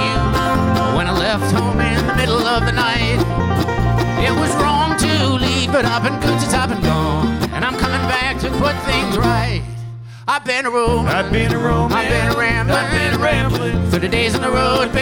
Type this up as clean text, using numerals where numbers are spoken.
you when I left home in the middle of the night. It was wrong to leave, but I've been good since I've been gone, and I'm coming back to put things right. I've been a roaming, I've been a roaming, I've been a rambling, I've been rambling through the days on the road.